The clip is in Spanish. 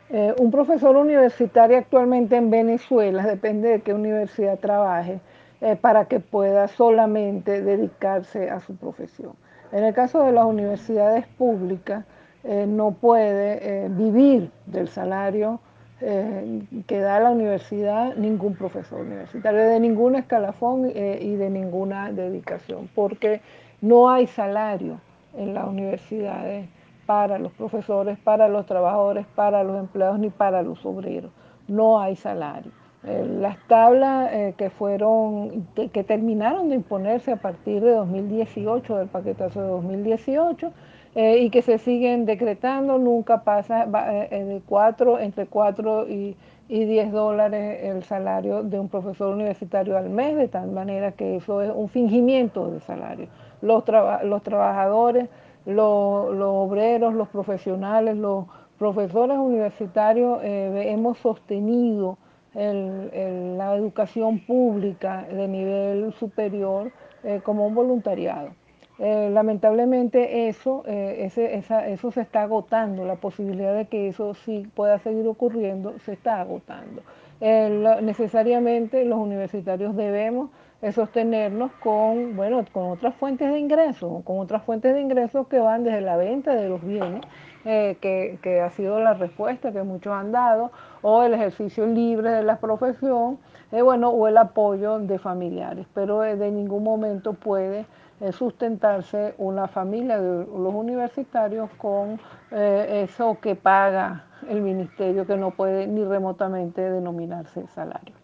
Un profesor universitario actualmente en Venezuela, depende de qué universidad trabaje, para que pueda solamente dedicarse a su profesión. En el caso de las universidades públicas, no puede vivir del salario que da la universidad ningún profesor universitario, de ningún escalafón y de ninguna dedicación, porque no hay salario en las universidades para los profesores, para los trabajadores, para los empleados ni para los obreros. No hay salario. Las tablas que terminaron de imponerse a partir de 2018, del paquetazo de 2018, y que se siguen decretando, nunca pasa de entre 4 y 10 dólares el salario de un profesor universitario al mes, de tal manera que eso es un fingimiento de salario. Los trabajadores, los obreros, los profesionales, los profesores universitarios hemos sostenido la educación pública de nivel superior como un voluntariado. Lamentablemente eso se está agotando, la posibilidad de que eso sí pueda seguir ocurriendo se está agotando. Necesariamente los universitarios debemos sostenernos con, bueno, con otras fuentes de ingresos, que van desde la venta de los bienes, que ha sido la respuesta que muchos han dado, o el ejercicio libre de la profesión, bueno, o el apoyo de familiares, pero de ningún momento puede sustentarse una familia de los universitarios con eso que paga el ministerio, que no puede ni remotamente denominarse salario.